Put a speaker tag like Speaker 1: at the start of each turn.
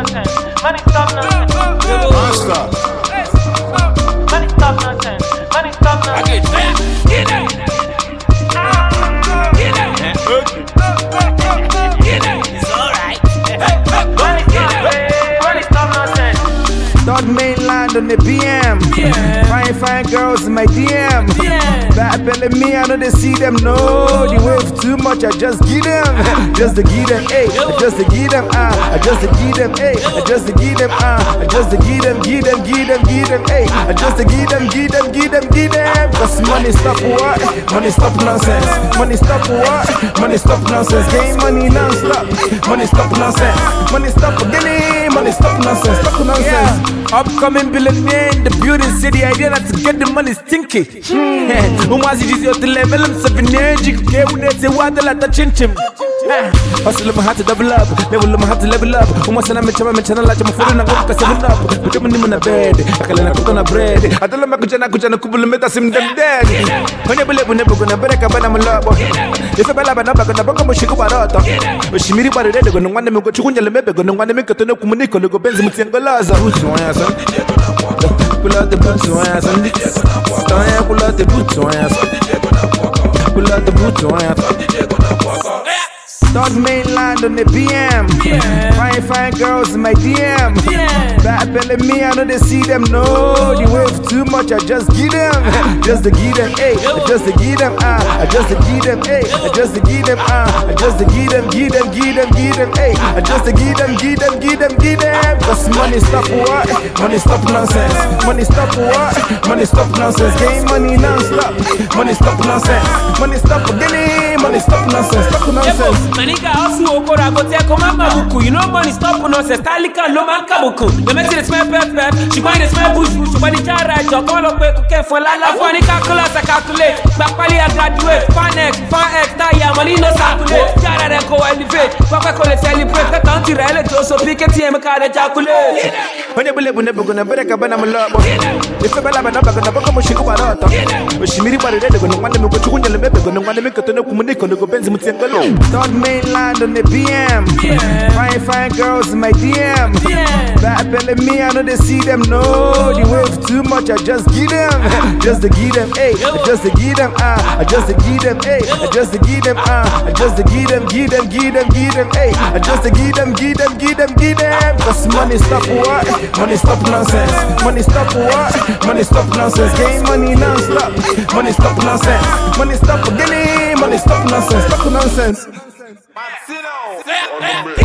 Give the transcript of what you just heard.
Speaker 1: nonsense. Money stop nonsense.
Speaker 2: Monster.
Speaker 1: Money stop nonsense. Money stop nonsense.
Speaker 3: Get out. It's alright.
Speaker 1: Money stop nonsense.
Speaker 4: Third mainland on the BM. Fine girls in my DM. Bad belly me, I know they see them. No, they wave too much, I just give them. Just to give them, I just to give them, I just to give them, I just to give them, I just to give them, I just to give them. Cause money stop what? Money stop nonsense. Money stop what? Money stop nonsense. Game money non-stop. Money stop nonsense. Money stop again. Money stop nonsense. Stop nonsense. Upcoming billionaire in the building, say the idea not to get the money stinky. Umazi jizi yote level I'm 7 years. Jike unete wada la ta chin chim. Hustle my heart to double up, level my heart to level up. Umasana mechama la chama furu na ngoka 7 up. Kutema ni mna bed, akala na kuko na bread. Adala makujana kubulu meta sim dem dead. Kwenye bule gonna bereka bana mulabo. Ife bala bana bagana bongo mushiku barata. Ushimiri bari rede gonna ngwane mko chukunya lemebe gonna ngwane mko tone kumuniko lego benzi mutiangolaza. Pull out the boots on ass and pull out the boots on ass. Pull out the boots on ass. Third mainland on the BM. Fine girls in my DM. Bad belly me, I know they see them. No, they wave too much, I just give them. Just to give them, I just to give them, I just to give them, I just to give them, I just to give them, I just to give them. Cause money stop what? Money stop nonsense. Money stop what? Money stop nonsense. Game money non-stop. Money stop nonsense. Money stop again. Money stop nonsense. Stop nonsense.
Speaker 3: Manika also okora go take mama buku. You know money stop nonsense. Talika no man kabuku. The message is smell pep. She buy the smell bush. She buy the jara. Just call up with cook for la. Funny calculus I calculate. Bakpali I graduate. Fan X, tire money no circulate. Jara they go elevate. Papa call it celebrate. The country rally so pick a team card ejaculate.
Speaker 4: When you believe never gonna break a banana love. If a bala banana gonna mushiku barata. Ushimiri bari rede gonna ngwane mko chukunya lemebe gonna ngwane mko tone kumuniko lego benzi mutiangolo. Third mainland on the BM. Fine girls in my DM. Bad belly me, I know they see them. No, they wave too much, I just give them. Just to give them, I just to give them, I just to give them, I just to give them, I just to give them, I just to give them. Cause money stop what? Money stop nonsense. Money stop what? Money stop nonsense. Game money non-stop. Money stop nonsense. Money stop again. Money stop nonsense. Stop nonsense.
Speaker 2: Martino.